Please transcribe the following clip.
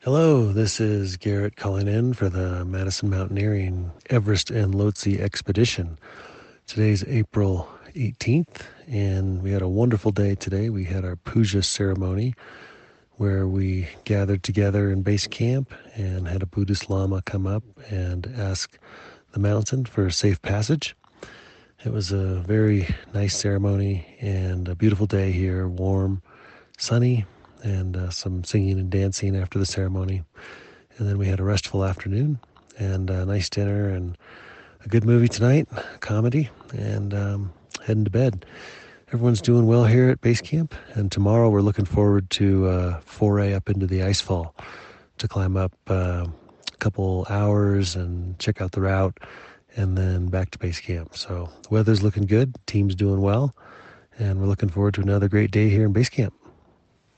Hello, this is Garrett calling in for the Madison Mountaineering Everest and Lhotse Expedition. Today's April 18th, and we had a wonderful day today. We had our puja ceremony where we gathered together in base camp and had a Buddhist Lama come up and ask the mountain for safe passage. It was a very nice ceremony and a beautiful day here, warm, sunny, and some singing and dancing after the ceremony. And then we had a restful afternoon and a nice dinner and a good movie tonight, comedy, and heading to bed. Everyone's doing well here at base camp, and tomorrow we're looking forward to a foray up into the icefall to climb up a couple hours and check out the route, and then back to base camp. So the weather's looking good, team's doing well, and we're looking forward to another great day here in base camp.